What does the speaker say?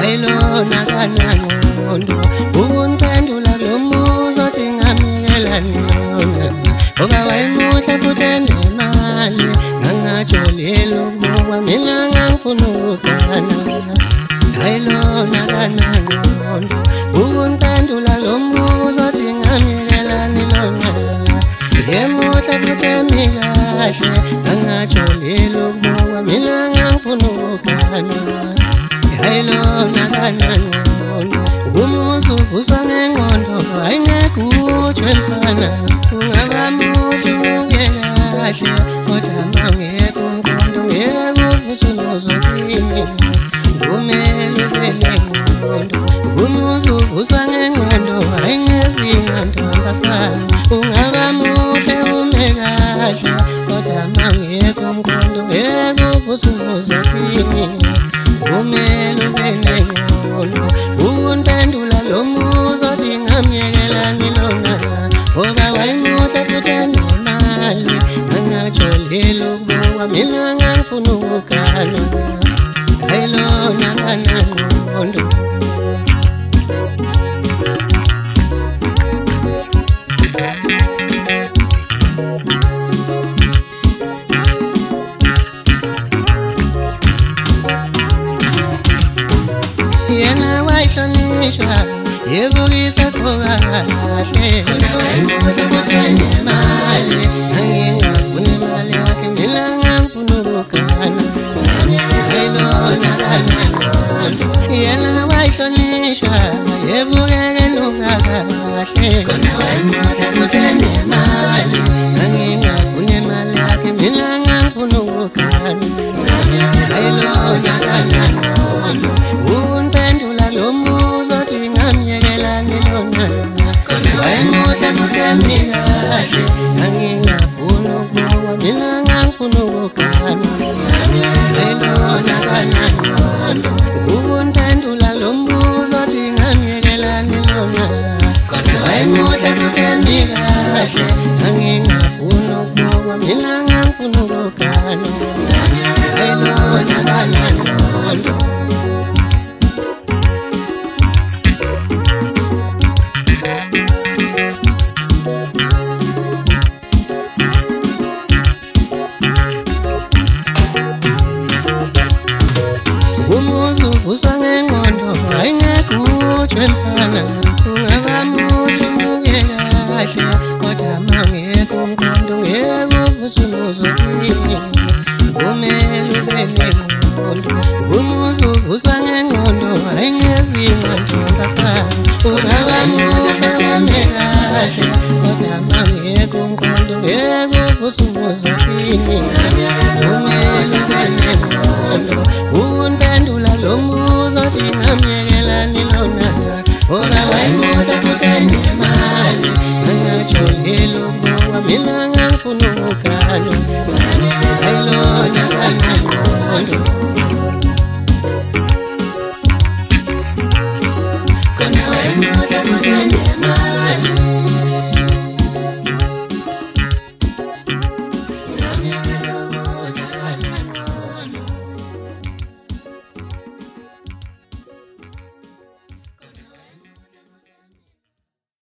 ayilona kanangqondo ukundendula lo mbuzo othi ngamkelani lona ngoba wayemuhle futhi enemali ngangajolile ukubuka mina ngangifuna ukugana ayilona kanangqondo ukundendula lo mbuzo othi ngamkelani lona yemuhle futhi emikahle ngangajolile ukubuka mina ngangifuna ukugana ayilona kanangqondo umuzi uvuswa ngengqondo ayingekho utshwe mfana ungaba muhle uke kahle kodwa mangekho umqondo ngeke uvuswe uzokini kumele ube nengqondo umuzi uvuswa ngengqondo ayingezinga ntombazana ungaba muhle ume kahle kodwa mangekho umqondo ngeke uvuswe uzokini kumele ube nengqondo ukundendula lo mbuzo othi ngamyekelani lona ngoba wayemuhle futhi enemali ngangajolile ukubuka mina ngangifuna ukugana ayilona kanangqondo yena wayihlonishwa yevukisa foka kahle khona wayemuhle futhi enemali ngangingafuni imali yakhe mina ngangifuna ukugana ayilona kanangqondo yena wayihlonishwa yevukeke nuka kahle khona wayemuhle futhi enemali ngangingafuni imali yakhe mina ngangifuna ukugana ayilona kanangqondo ukundendula lo mbuzo othi ngamyekelani lona wayemuhle futhi emikahle ngangingafuni ukubuka mina ngangifuna ukugana ayilona kanangqondo ukundendula lo mbuzo othi ngamyekelani lona wayemuhle futhi emikahle ngangingafuni ukubuka mina ngangifuna ukugana ayilona kanangqondo umuzi uvuswa ngengqondo ayingekho utshwe mfana ungaba muhle ubuke kahle kodwa mangekho umqondo ngeke uvuswe uzokini kumele ube nengqondo umuzi uvuswa ngengqondo ayingezinga ntombazana ungaba muhle ume kahle kodwa mangekho umqondo ngeke uvuswe uzokini kumele ube nengqondo ukundendula lo mbuzo othi ngamyekelani lona ngoba wayemuhle futhi enemali ngangajolile ukubuka mina ngangifuna ukugana